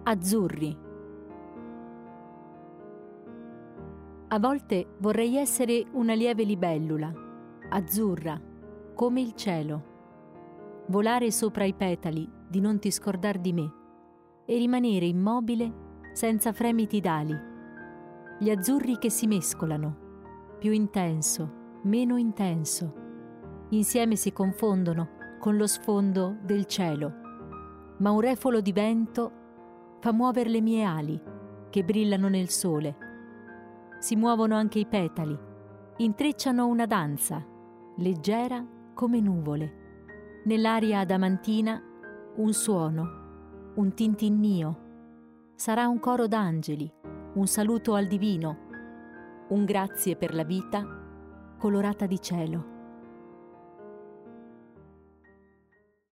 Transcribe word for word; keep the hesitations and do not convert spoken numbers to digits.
Azzurri. A volte vorrei essere una lieve libellula, azzurra, come il cielo, volare sopra i petali di non ti scordar di me e rimanere immobile senza fremiti d'ali. Gli azzurri che si mescolano, più intenso, meno intenso, insieme si confondono con lo sfondo del cielo, ma un refolo di vento fa muovere le mie ali che brillano nel sole. Si muovono anche i petali, intrecciano una danza, leggera come nuvole. Nell'aria adamantina un suono, un tintinnio. Sarà un coro d'angeli, un saluto al divino, un grazie per la vita colorata di cielo.